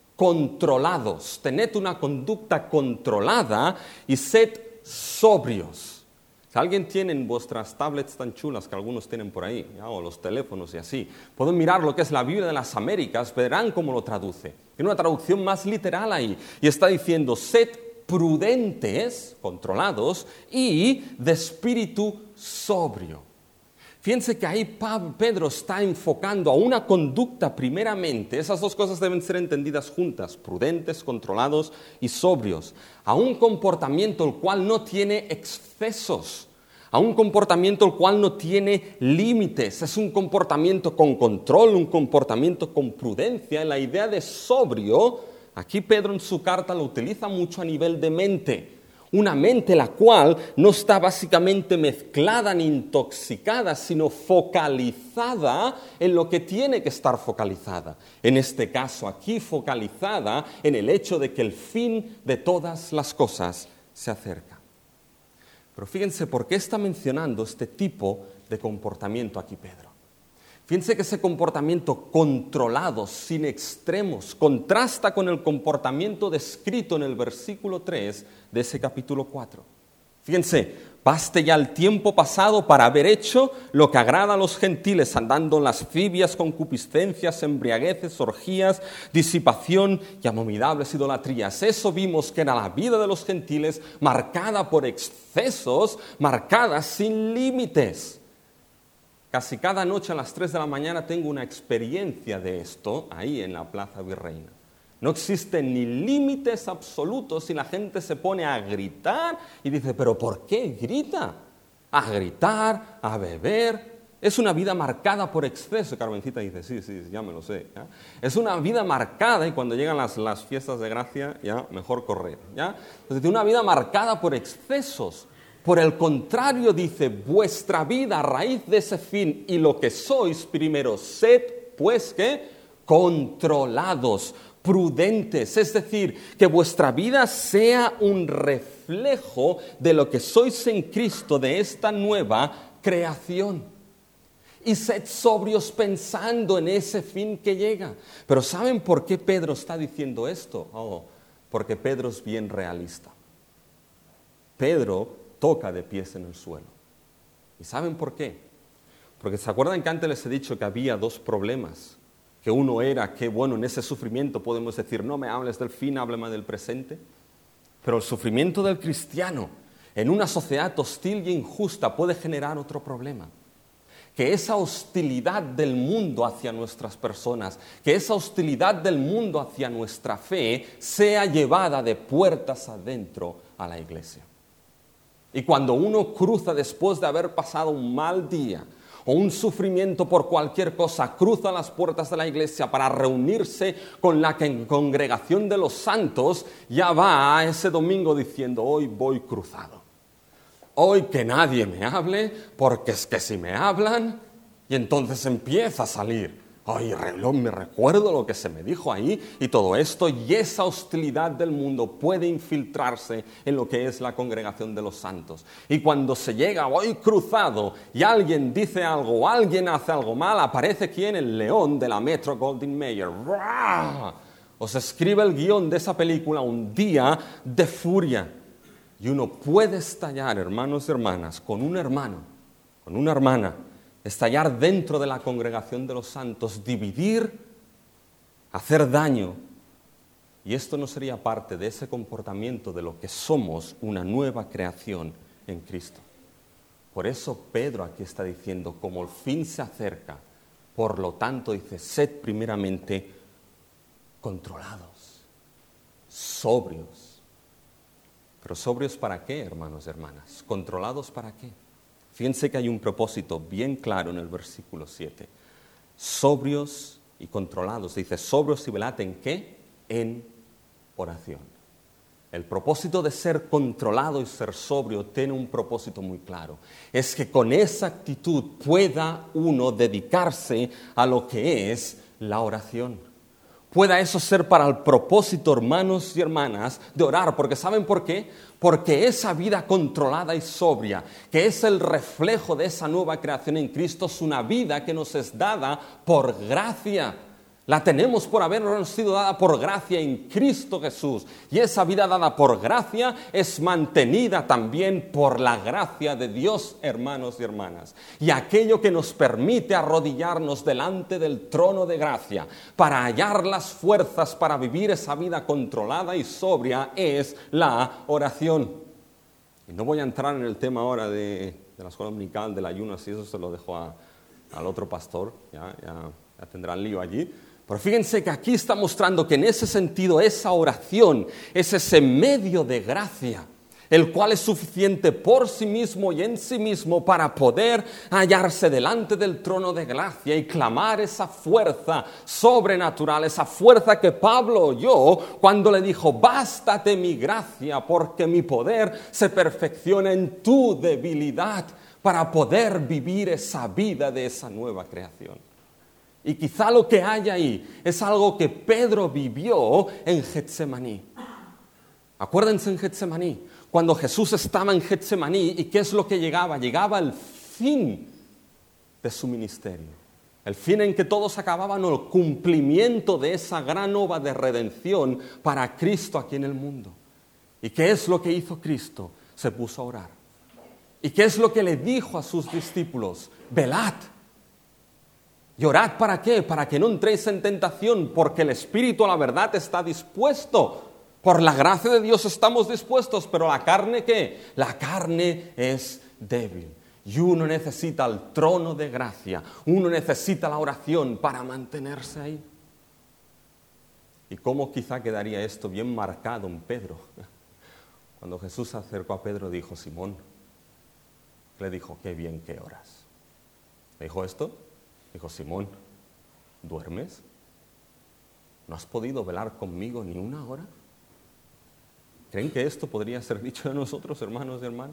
controlados, tened una conducta controlada y sed sobrios. Si alguien tiene en vuestras tablets tan chulas que algunos tienen por ahí, ¿ya? O los teléfonos y así, pueden mirar lo que es la Biblia de las Américas, verán cómo lo traduce. Tiene una traducción más literal ahí y está diciendo, sed prudentes, controlados, y de espíritu sobrio. Fíjense que ahí Pedro está enfocando a una conducta primeramente, esas dos cosas deben ser entendidas juntas, prudentes, controlados y sobrios, a un comportamiento el cual no tiene excesos, a un comportamiento el cual no tiene límites, es un comportamiento con control, un comportamiento con prudencia. La idea de sobrio, aquí Pedro en su carta lo utiliza mucho a nivel de mente. Una mente la cual no está básicamente mezclada ni intoxicada, sino focalizada en lo que tiene que estar focalizada. En este caso aquí focalizada en el hecho de que el fin de todas las cosas se acerca. Pero fíjense por qué está mencionando este tipo de comportamiento aquí Pedro. Fíjense que ese comportamiento controlado, sin extremos, contrasta con el comportamiento descrito en el versículo 3 de ese capítulo 4. Fíjense, baste ya el tiempo pasado para haber hecho lo que agrada a los gentiles, andando en lascivias, concupiscencias, embriagueces, orgías, disipación y abominables idolatrías. Eso vimos que era la vida de los gentiles, marcada por excesos, marcada sin límites. Casi cada noche a las 3 de la mañana tengo una experiencia de esto ahí en la Plaza Virreina. No existen ni límites absolutos y la gente se pone a gritar y dice, ¿pero por qué grita? a gritar, a beber. Es una vida marcada por exceso. Carmencita dice, sí, ya me lo sé. ¿Ya? Es una vida marcada y cuando llegan las fiestas de gracia, ya mejor correr. ¿Ya? Entonces, una vida marcada por excesos. Por el contrario, dice, vuestra vida a raíz de ese fin y lo que sois, primero, sed, pues, ¿qué? Controlados, prudentes. Es decir, que vuestra vida sea un reflejo de lo que sois en Cristo, de esta nueva creación. Y sed sobrios pensando en ese fin que llega. Pero ¿saben por qué Pedro está diciendo esto? Porque Pedro es bien realista. Pedro toca de pies en el suelo. ¿Y saben por qué? Porque ¿se acuerdan que antes les he dicho que había dos problemas? Que uno era que, bueno, en ese sufrimiento podemos decir, no me hables del fin, háblame del presente. Pero el sufrimiento del cristiano en una sociedad hostil e injusta puede generar otro problema. Que esa hostilidad del mundo hacia nuestras personas, que esa hostilidad del mundo hacia nuestra fe sea llevada de puertas adentro a la iglesia. Y cuando uno cruza después de haber pasado un mal día o un sufrimiento por cualquier cosa, cruza las puertas de la iglesia para reunirse con la congregación de los santos, ya va ese domingo diciendo, hoy voy cruzado. Hoy que nadie me hable, porque es que si me hablan, y entonces empieza a salir. Ay, me recuerdo lo que se me dijo ahí y todo esto, y esa hostilidad del mundo puede infiltrarse en lo que es la congregación de los santos. Y cuando se llega hoy cruzado y alguien dice algo o alguien hace algo mal, aparece ¿quién? El león de la Metro Goldwyn Mayer. ¡Rah! Os escribe el guión de esa película, un día de furia. Y uno puede estallar, hermanos y hermanas, con un hermano, con una hermana, estallar dentro de la congregación de los santos, dividir, hacer daño. Y esto no sería parte de ese comportamiento de lo que somos, una nueva creación en Cristo. Por eso Pedro aquí está diciendo, como el fin se acerca, por lo tanto dice, sed primeramente controlados, sobrios. ¿Pero sobrios para qué, hermanos y hermanas? ¿Controlados para qué? Fíjense que hay un propósito bien claro en el versículo 7. Sobrios y controlados. Dice, sobrios y velad ¿en qué? En oración. El propósito de ser controlado y ser sobrio tiene un propósito muy claro. Es que con esa actitud pueda uno dedicarse a lo que es la oración. Pueda eso ser para el propósito, hermanos y hermanas, de orar. Porque ¿saben por qué? Porque esa vida controlada y sobria, que es el reflejo de esa nueva creación en Cristo, es una vida que nos es dada por gracia. La tenemos por habernos sido dada por gracia en Cristo Jesús. Y esa vida dada por gracia es mantenida también por la gracia de Dios, hermanos y hermanas. Y aquello que nos permite arrodillarnos delante del trono de gracia para hallar las fuerzas para vivir esa vida controlada y sobria es la oración. Y no voy a entrar en el tema ahora de la escuela dominical, del ayuno, así eso se lo dejo al otro pastor, ya tendrá el lío allí. Pero fíjense que aquí está mostrando que en ese sentido esa oración es ese medio de gracia, el cual es suficiente por sí mismo y en sí mismo para poder hallarse delante del trono de gracia y clamar esa fuerza sobrenatural, esa fuerza que Pablo oyó cuando le dijo, bástate mi gracia porque mi poder se perfecciona en tu debilidad para poder vivir esa vida de esa nueva creación. Y quizá lo que hay ahí es algo que Pedro vivió en Getsemaní. Acuérdense en Getsemaní, cuando Jesús estaba en Getsemaní, ¿y qué es lo que llegaba? Llegaba el fin de su ministerio. El fin en que todos acababan, el cumplimiento de esa gran obra de redención para Cristo aquí en el mundo. ¿Y qué es lo que hizo Cristo? Se puso a orar. ¿Y qué es lo que le dijo a sus discípulos? Velad. ¿Y orad para qué? Para que no entréis en tentación, porque el espíritu a la verdad está dispuesto. Por la gracia de Dios estamos dispuestos, pero la carne ¿qué? La carne es débil. Y uno necesita el trono de gracia, uno necesita la oración para mantenerse ahí. ¿Y cómo quizá quedaría esto bien marcado en Pedro? Cuando Jesús se acercó a Pedro dijo, Simón, Le dijo, qué bien que oras. ¿Le dijo esto? Dijo, Simón, ¿duermes? ¿No has podido velar conmigo ni una hora? ¿Creen que esto podría ser dicho de nosotros, hermanos y hermanas?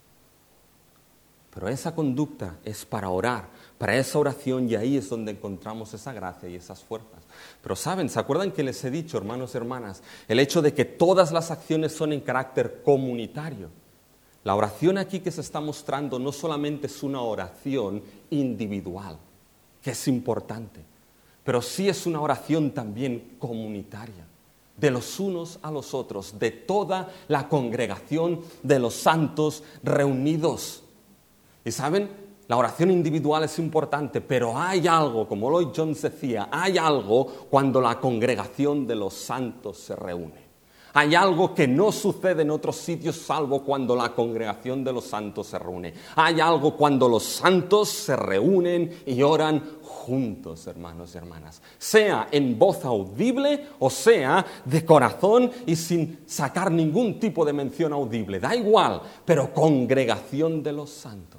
Pero esa conducta es para orar, para esa oración, y ahí es donde encontramos esa gracia y esas fuerzas. Pero ¿saben? ¿Se acuerdan que les he dicho, hermanos y hermanas, el hecho de que todas las acciones son en carácter comunitario? La oración aquí que se está mostrando no solamente es una oración individual, que es importante, pero sí es una oración también comunitaria, de los unos a los otros, de toda la congregación de los santos reunidos. Y saben, la oración individual es importante, pero hay algo, como Lloyd Jones decía, hay algo cuando la congregación de los santos se reúne. Hay algo que no sucede en otros sitios salvo cuando la congregación de los santos se reúne. Hay algo cuando los santos se reúnen y oran juntos, hermanos y hermanas. Sea en voz audible o sea de corazón y sin sacar ningún tipo de mención audible. Da igual, pero congregación de los santos.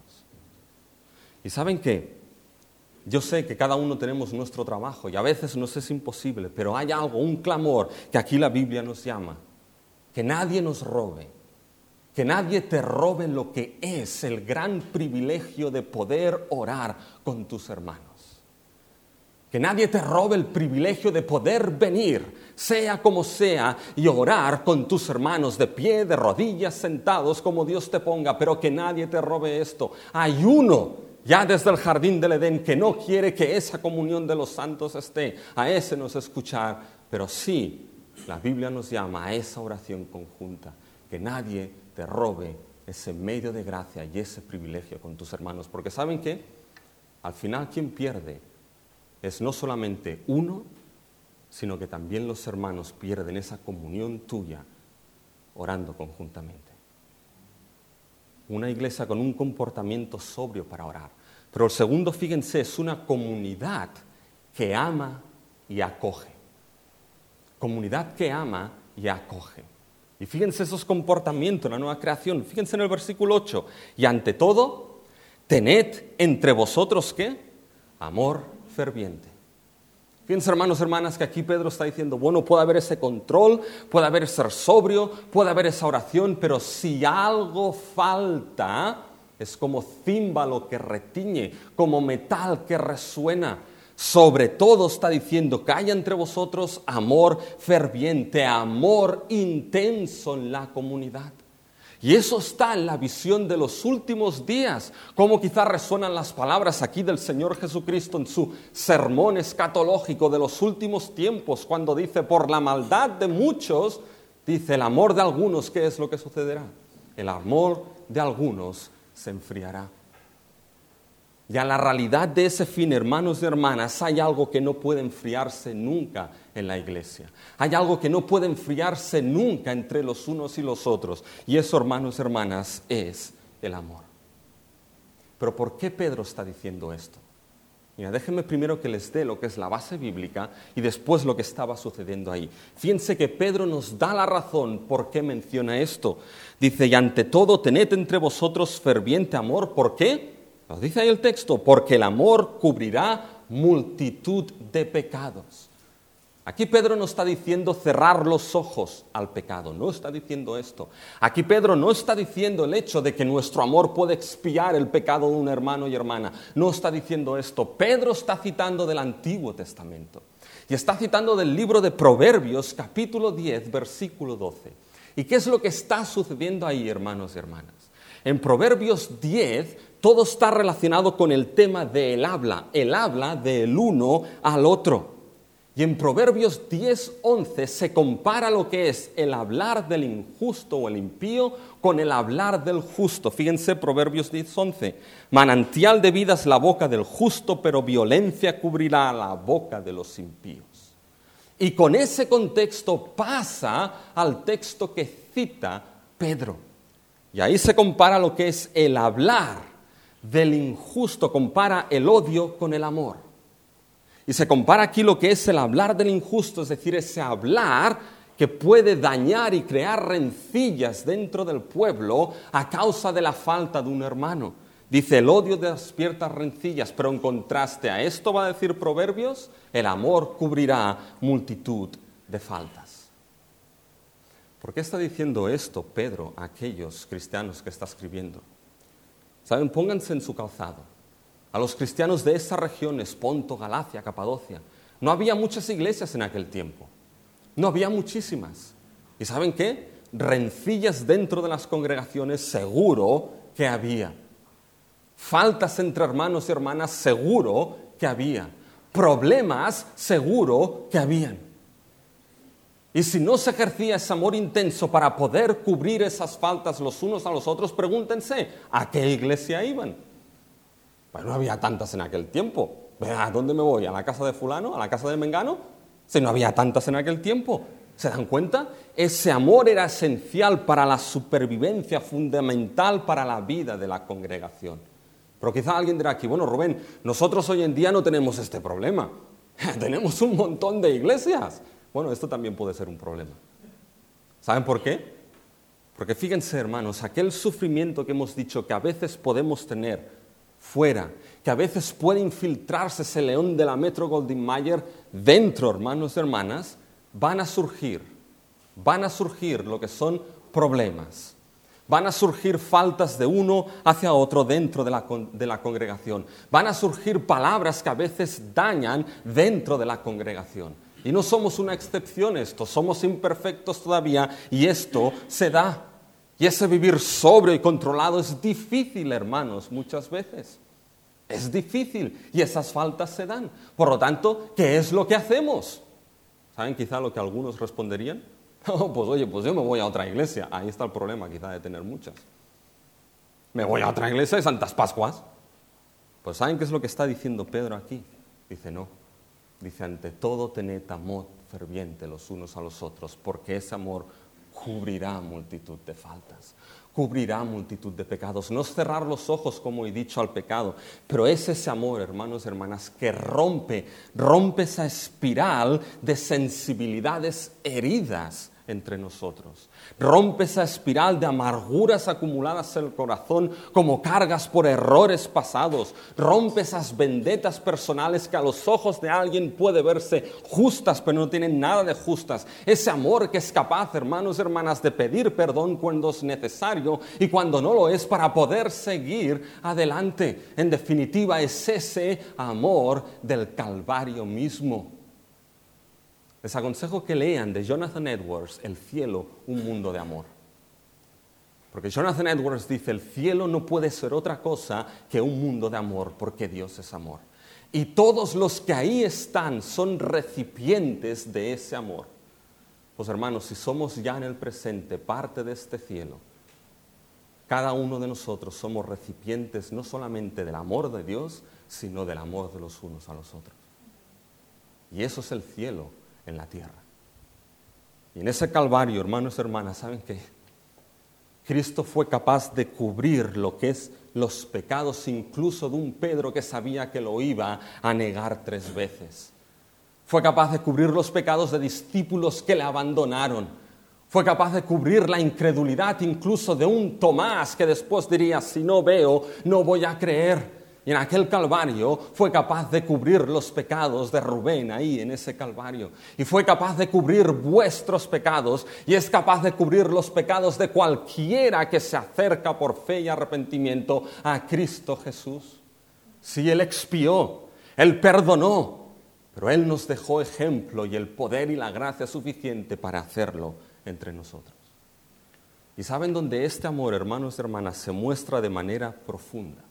¿Y saben qué? Yo sé que cada uno tenemos nuestro trabajo y a veces nos es imposible, pero hay algo, un clamor que aquí la Biblia nos llama. Que nadie nos robe, que nadie te robe lo que es el gran privilegio de poder orar con tus hermanos. Que nadie te robe el privilegio de poder venir, sea como sea, y orar con tus hermanos de pie, de rodillas, sentados, como Dios te ponga, pero que nadie te robe esto. Hay uno ya desde el jardín del Edén que no quiere que esa comunión de los santos esté. A ese nos escuchar, pero sí, la Biblia nos llama a esa oración conjunta, que nadie te robe ese medio de gracia y ese privilegio con tus hermanos. Porque ¿saben qué? Al final quien pierde es no solamente uno, sino que también los hermanos pierden esa comunión tuya orando conjuntamente. Una iglesia con un comportamiento sobrio para orar. Pero el segundo, fíjense, es una comunidad que ama y acoge. Comunidad que ama y acoge. Y fíjense esos comportamientos en la nueva creación. Fíjense en el versículo 8. Y ante todo, tened entre vosotros, ¿qué? Amor ferviente. Fíjense, hermanos y hermanas, que aquí Pedro está diciendo, bueno, puede haber ese control, puede haber ser sobrio, puede haber esa oración, pero si algo falta, es como címbalo que retiñe, como metal que resuena. Sobre todo está diciendo que haya entre vosotros amor ferviente, amor intenso en la comunidad. Y eso está en la visión de los últimos días, como quizás resuenan las palabras aquí del Señor Jesucristo en su sermón escatológico de los últimos tiempos, cuando dice, por la maldad de muchos, dice, el amor de algunos, ¿qué es lo que sucederá? El amor de algunos se enfriará. Y a la realidad de ese fin, hermanos y hermanas, hay algo que no puede enfriarse nunca en la iglesia. Hay algo que no puede enfriarse nunca entre los unos y los otros. Y eso, hermanos y hermanas, es el amor. Pero ¿por qué Pedro está diciendo esto? Mira, déjenme primero que les dé lo que es la base bíblica y después lo que estaba sucediendo ahí. Fíjense que Pedro nos da la razón por qué menciona esto. Dice, y ante todo tened entre vosotros ferviente amor. ¿Por qué? Nos dice ahí el texto, porque el amor cubrirá multitud de pecados. Aquí Pedro no está diciendo cerrar los ojos al pecado, no está diciendo esto. Aquí Pedro no está diciendo el hecho de que nuestro amor puede expiar el pecado de un hermano y hermana, no está diciendo esto. Pedro está citando del Antiguo Testamento y está citando del libro de Proverbios, capítulo 10, versículo 12. ¿Y qué es lo que está sucediendo ahí, hermanos y hermanas? En Proverbios 10, todo está relacionado con el tema del habla del uno al otro. Y en Proverbios 10:11 se compara lo que es el hablar del injusto o el impío con el hablar del justo. Fíjense, Proverbios 10:11. Manantial de vida es la boca del justo, pero violencia cubrirá la boca de los impíos. Y con ese contexto pasa al texto que cita Pedro. Y ahí se compara lo que es el hablar del injusto, compara el odio con el amor. Y se compara aquí lo que es el hablar del injusto, es decir, ese hablar que puede dañar y crear rencillas dentro del pueblo a causa de la falta de un hermano. Dice, el odio despierta rencillas, pero en contraste a esto va a decir Proverbios, el amor cubrirá multitud de faltas. ¿Por qué está diciendo esto Pedro a aquellos cristianos que está escribiendo? ¿Saben? Pónganse en su calzado. A los cristianos de esas regiones, Ponto, Galacia, Capadocia, no había muchas iglesias en aquel tiempo. No había muchísimas. ¿Y saben qué? Rencillas dentro de las congregaciones seguro que había. Faltas entre hermanos y hermanas seguro que había. Problemas seguro que habían. Y si no se ejercía ese amor intenso para poder cubrir esas faltas los unos a los otros, pregúntense, ¿a qué iglesia iban? Pues no había tantas en aquel tiempo. ¿A dónde me voy? ¿A la casa de fulano? ¿A la casa de mengano? Si no había tantas en aquel tiempo. ¿Se dan cuenta? Ese amor era esencial para la supervivencia, fundamental para la vida de la congregación. Pero quizá alguien dirá aquí, bueno, Rubén, nosotros hoy en día no tenemos este problema. Tenemos un montón de iglesias. Bueno, esto también puede ser un problema. ¿Saben por qué? Porque fíjense, hermanos, aquel sufrimiento que hemos dicho que a veces podemos tener fuera, que a veces puede infiltrarse ese león de la Metro Goldwyn Mayer dentro, hermanos y hermanas, van a surgir lo que son problemas. Van a surgir faltas de uno hacia otro dentro de la congregación. Van a surgir palabras que a veces dañan dentro de la congregación. Y no somos una excepción esto, somos imperfectos todavía y esto se da. Y ese vivir sobrio y controlado es difícil, hermanos, muchas veces. Es difícil y esas faltas se dan. Por lo tanto, ¿qué es lo que hacemos? ¿Saben quizá lo que algunos responderían? Oh, pues oye, pues yo me voy a otra iglesia. Ahí está el problema quizá de tener muchas. Me voy a otra iglesia de Santas Pascuas. Pues ¿saben qué es lo que está diciendo Pedro aquí? Dice no. Dice, ante todo tened amor ferviente los unos a los otros, porque ese amor cubrirá multitud de faltas, cubrirá multitud de pecados. No es cerrar los ojos, como he dicho, al pecado, pero es ese amor, hermanos y hermanas, que rompe esa espiral de sensibilidades heridas entre nosotros. Rompe esa espiral de amarguras acumuladas en el corazón como cargas por errores pasados. Rompe esas vendetas personales que a los ojos de alguien puede verse justas, pero no tienen nada de justas. Ese amor que es capaz, hermanos y hermanas, de pedir perdón cuando es necesario y cuando no lo es para poder seguir adelante. En definitiva, es ese amor del Calvario mismo. Les aconsejo que lean de Jonathan Edwards, El cielo, un mundo de amor. Porque Jonathan Edwards dice, el cielo no puede ser otra cosa que un mundo de amor, porque Dios es amor. Y todos los que ahí están son recipientes de ese amor. Pues hermanos, si somos ya en el presente parte de este cielo, cada uno de nosotros somos recipientes no solamente del amor de Dios, sino del amor de los unos a los otros. Y eso es el cielo en la tierra. Y en ese Calvario, hermanos y hermanas, ¿saben qué? Cristo fue capaz de cubrir lo que es los pecados incluso de un Pedro que sabía que lo iba a negar 3 veces. Fue capaz de cubrir los pecados de discípulos que le abandonaron. Fue capaz de cubrir la incredulidad incluso de un Tomás que después diría, si no veo, no voy a creer. Y en aquel Calvario fue capaz de cubrir los pecados de Rubén ahí en ese Calvario. Y fue capaz de cubrir vuestros pecados y es capaz de cubrir los pecados de cualquiera que se acerca por fe y arrepentimiento a Cristo Jesús. Sí, Él expió, Él perdonó, pero Él nos dejó ejemplo y el poder y la gracia suficiente para hacerlo entre nosotros. ¿Y saben dónde este amor, hermanos y hermanas, se muestra de manera profunda?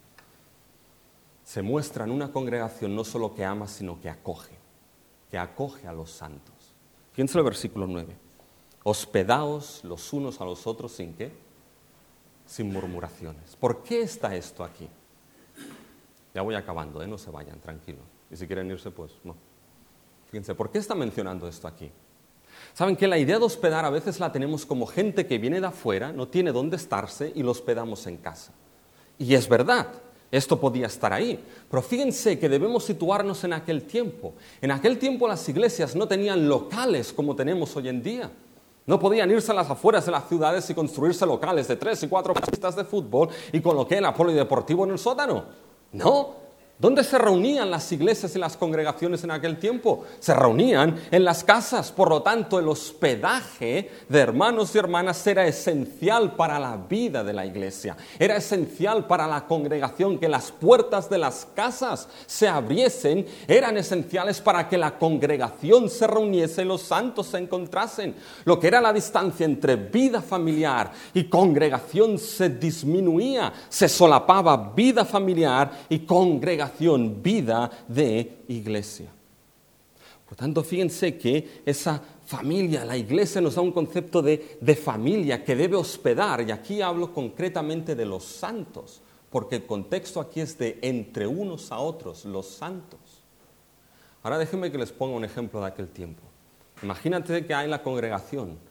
Se muestra en una congregación no solo que ama, sino que acoge a los santos. Fíjense el versículo 9. Hospedaos los unos a los otros, ¿sin qué? Sin murmuraciones. ¿Por qué está esto aquí? Ya voy acabando, no se vayan, tranquilos. Y si quieren irse, pues no. Fíjense, ¿por qué está mencionando esto aquí? Saben que la idea de hospedar a veces la tenemos como gente que viene de afuera, no tiene dónde estarse y lo hospedamos en casa. Y es verdad. Esto podía estar ahí, pero fíjense que debemos situarnos en aquel tiempo. En aquel tiempo las iglesias no tenían locales como tenemos hoy en día. No podían irse a las afueras de las ciudades y construirse locales de 3 y 4 pistas de fútbol y colocar el polideportivo en el sótano. No. ¿Dónde se reunían las iglesias y las congregaciones en aquel tiempo? Se reunían en las casas. Por lo tanto, el hospedaje de hermanos y hermanas era esencial para la vida de la iglesia. Era esencial para la congregación. Que las puertas de las casas se abriesen eran esenciales para que la congregación se reuniese y los santos se encontrasen. Lo que era la distancia entre vida familiar y congregación se disminuía. Se solapaba vida familiar y congregación, vida de iglesia. Por tanto, fíjense que esa familia, la iglesia nos da un concepto de familia que debe hospedar, y aquí hablo concretamente de los santos, porque el contexto aquí es de entre unos a otros, los santos. Ahora déjenme que les ponga un ejemplo de aquel tiempo. Imagínate que hay la congregación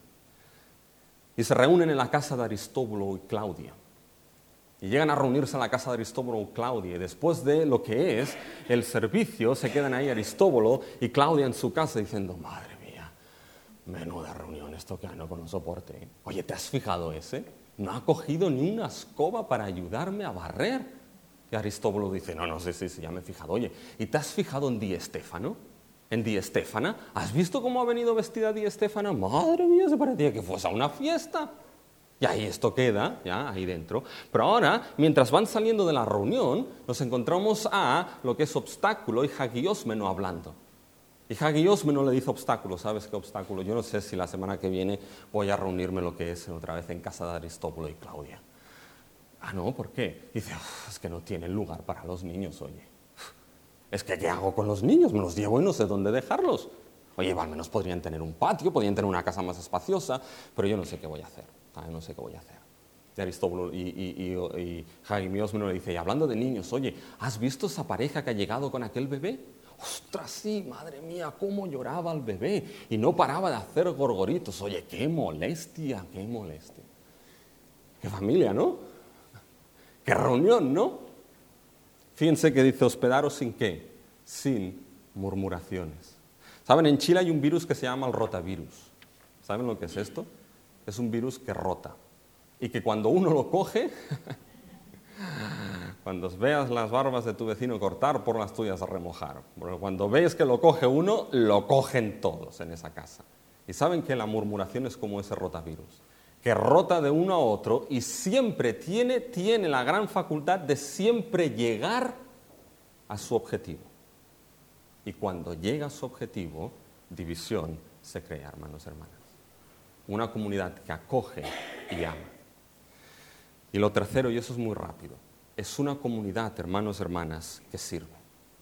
y se reúnen en la casa de Aristóbulo y Claudia. Y llegan a reunirse en la casa de Aristóbulo y Claudia. Y después de lo que es el servicio, se quedan ahí Aristóbulo y Claudia en su casa diciendo: madre mía, menuda reunión, esto que no con soporte. Oye, ¿te has fijado ese? No ha cogido ni una escoba para ayudarme a barrer. Y Aristóbulo dice: no, sí, ya me he fijado. Oye, ¿y te has fijado en Di Stéfano? ¿En Di Stéfana? ¿Has visto cómo ha venido vestida Di Stéfana? Madre mía, se parecía que fuese a una fiesta. Y ahí esto queda, ya, ahí dentro. Pero ahora, mientras van saliendo de la reunión, nos encontramos a lo que es Obstáculo y Hagiosmeno hablando. Y Hagiosmeno le dice Obstáculo: ¿sabes qué, Obstáculo? Yo no sé si la semana que viene voy a reunirme lo que es otra vez en casa de Aristóbulo y Claudia. Ah, no, ¿por qué? Dice: es que no tienen lugar para los niños, oye. Es que ¿qué hago con los niños? Me los llevo y no sé dónde dejarlos. Oye, al menos podrían tener un patio, podrían tener una casa más espaciosa, pero yo no sé qué voy a hacer. No sé qué voy a hacer. Y Aristóbulo y Hagiosmeno le dice: y hablando de niños, oye, ¿has visto esa pareja que ha llegado con aquel bebé? ¡Ostras, sí! Madre mía, cómo lloraba el bebé y no paraba de hacer gorgoritos. Oye, qué molestia, qué molestia. Qué familia, ¿no? Qué reunión, ¿no? Fíjense que dice: hospedaros sin qué, sin murmuraciones. ¿Saben? En Chile hay un virus que se llama el rotavirus. ¿Saben lo que es esto? Es un virus que rota y que cuando uno lo coge, cuando veas las barbas de tu vecino cortar, por las tuyas a remojar. Porque cuando ves que lo coge uno, lo cogen todos en esa casa. Y saben que la murmuración es como ese rotavirus, que rota de uno a otro y siempre tiene la gran facultad de siempre llegar a su objetivo. Y cuando llega a su objetivo, división se crea, hermanos y hermanas. Una comunidad que acoge y ama. Y lo tercero, y eso es muy rápido, es una comunidad, hermanos y hermanas, que sirve.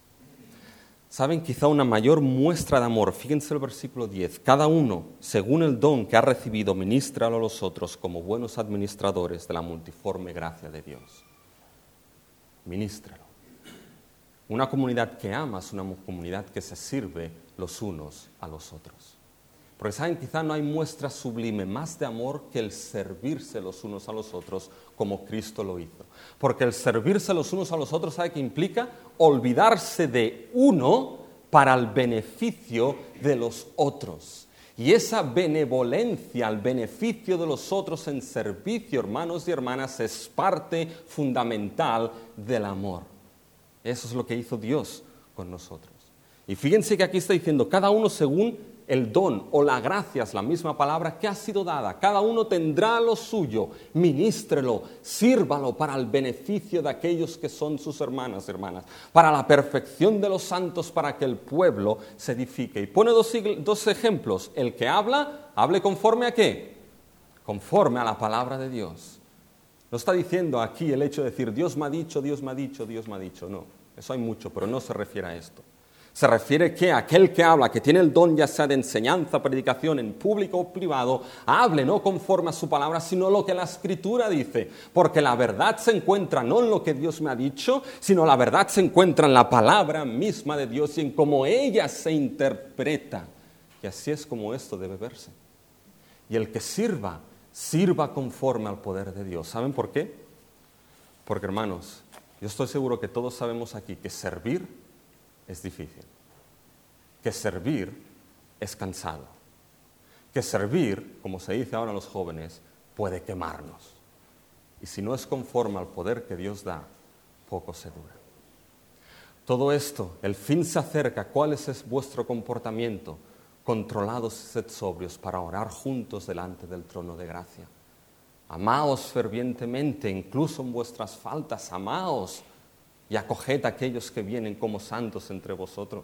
¿Saben? Quizá una mayor muestra de amor, fíjense el versículo 10, cada uno, según el don que ha recibido, ministralo a los otros como buenos administradores de la multiforme gracia de Dios. Ministralo. Una comunidad que ama es una comunidad que se sirve los unos a los otros. Porque, ¿saben? Quizá no hay muestra sublime más de amor que el servirse los unos a los otros como Cristo lo hizo. Porque el servirse los unos a los otros, ¿sabe qué implica? Olvidarse de uno para el beneficio de los otros. Y esa benevolencia al beneficio de los otros en servicio, hermanos y hermanas, es parte fundamental del amor. Eso es lo que hizo Dios con nosotros. Y fíjense que aquí está diciendo, cada uno según el don o la gracia, es la misma palabra que ha sido dada. Cada uno tendrá lo suyo, ministrelo, sírvalo para el beneficio de aquellos que son sus hermanas, para la perfección de los santos, para que el pueblo se edifique. Y pone dos ejemplos. El que habla, hable conforme a ¿qué? Conforme a la palabra de Dios. No está diciendo aquí el hecho de decir Dios me ha dicho, Dios me ha dicho, Dios me ha dicho. No, eso hay mucho, pero no se refiere a esto. Se refiere que aquel que habla, que tiene el don ya sea de enseñanza, predicación en público o privado, hable no conforme a su palabra, sino lo que la Escritura dice. Porque la verdad se encuentra no en lo que Dios me ha dicho, sino la verdad se encuentra en la palabra misma de Dios y en cómo ella se interpreta. Y así es como esto debe verse. Y el que sirva conforme al poder de Dios. ¿Saben por qué? Porque, hermanos, yo estoy seguro que todos sabemos aquí que servir es difícil, que servir es cansado, que servir, como se dice ahora a los jóvenes, puede quemarnos. Y si no es conforme al poder que Dios da, poco se dura. Todo esto, el fin se acerca. ¿Cuál es vuestro comportamiento? Controlados y sed sobrios para orar juntos delante del trono de gracia. Amaos fervientemente, incluso en vuestras faltas, amaos y acoged a aquellos que vienen como santos entre vosotros.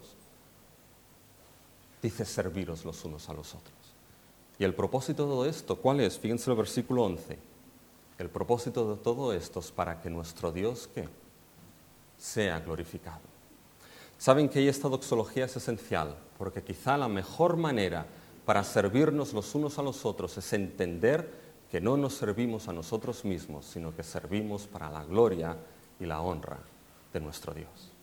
Dice serviros los unos a los otros. Y el propósito de todo esto, ¿cuál es? Fíjense el versículo 11. El propósito de todo esto es para que nuestro Dios, ¿qué? Sea glorificado. Saben que esta doxología es esencial, porque quizá la mejor manera para servirnos los unos a los otros es entender que no nos servimos a nosotros mismos, sino que servimos para la gloria y la honra de nuestro Dios.